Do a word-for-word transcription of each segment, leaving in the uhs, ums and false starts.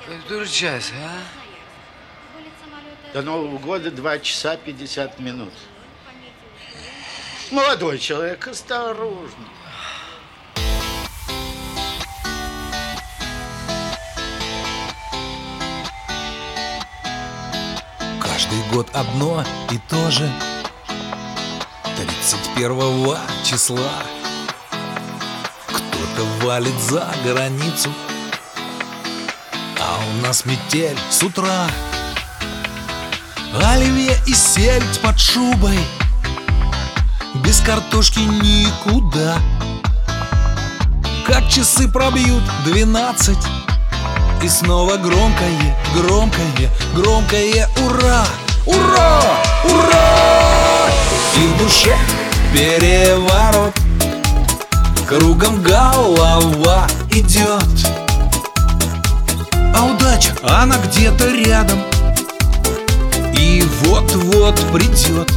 Который час, а? До Нового года два часа пятьдесят минут. Молодой человек, осторожно. Каждый год одно и то же. Тридцать первого числа кто-то валит за границу, а у нас метель с утра. Оливье и сельдь под шубой, без картошки никуда. Как часы пробьют двенадцать, и снова громкое, громкое, громкое ура! Ура! Ура! И в душе переворот, кругом голова идет. А удача, она где-то рядом, и вот-вот придет.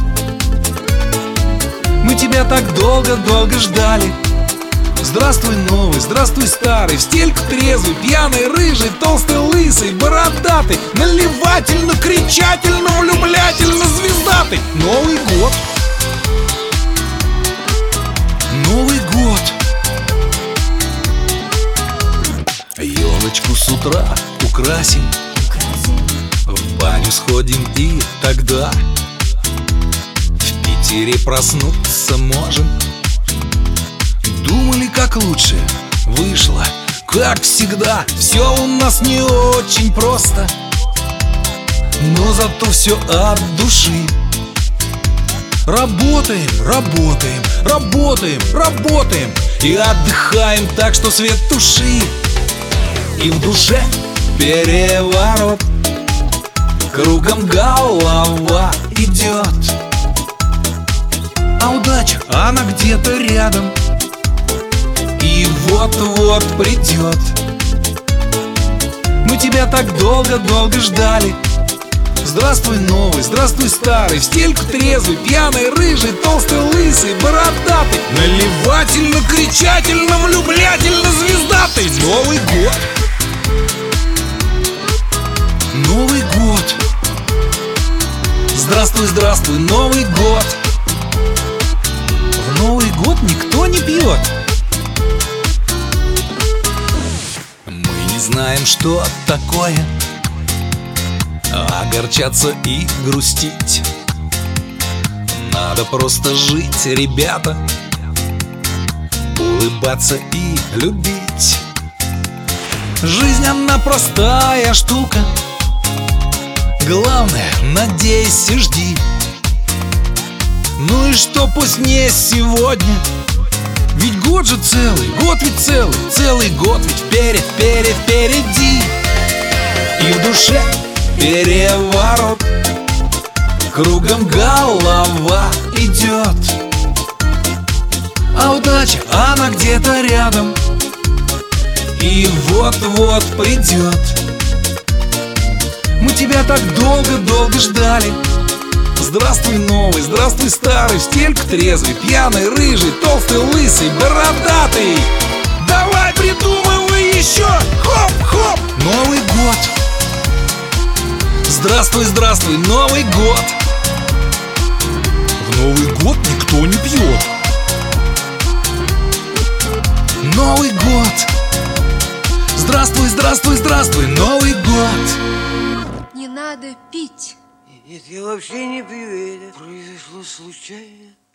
Мы тебя так долго-долго ждали. Здравствуй, новый, здравствуй, старый. В стельку трезвый, пьяный, рыжий, толстый, лысый, бородатый, наливательно, кричательно, влюблятельно, звездатый. Новый год. Новый год. Елочку с утра украсим, в баню сходим и тогда в Питере проснуться можем. Думали, как лучше, вышло, как всегда. Все у нас не очень просто, но зато все от души. Работаем, работаем, работаем, работаем и отдыхаем так, что свет туши. И в душе переворот, кругом голова идет. А удача, она где-то рядом, и вот-вот придет. Мы тебя так долго-долго ждали. Здравствуй, новый, здравствуй, старый. В стельку трезвый, пьяный, рыжий, толстый, лысый, бородатый, наливательно, кричательно, влюблятельно, звездатый. Новый год. Новый год. Здравствуй, здравствуй, Новый год. В Новый год никто не пьет. Мы не знаем, что такое огорчаться и грустить. Надо просто жить, ребята, улыбаться и любить. Жизнь, она простая штука. Главное, надейся, жди. Ну и что, пусть не сегодня, ведь год же целый, год ведь целый, целый год ведь вперед, вперед, впереди. И в душе переворот, кругом голова идет. А удача, она где-то рядом, и вот-вот придет. Мы тебя так долго-долго ждали. Здравствуй, новый, здравствуй, старый. В стельку трезвый, пьяный, рыжий, толстый, лысый, бородатый. Давай придумывай еще. Хоп-хоп. Новый год. Здравствуй, здравствуй, Новый год. В Новый год никто не пьет. Новый год. Здравствуй, здравствуй, здравствуй, Новый год. Не надо пить. Нет, я вообще не пью, это произошло случайно.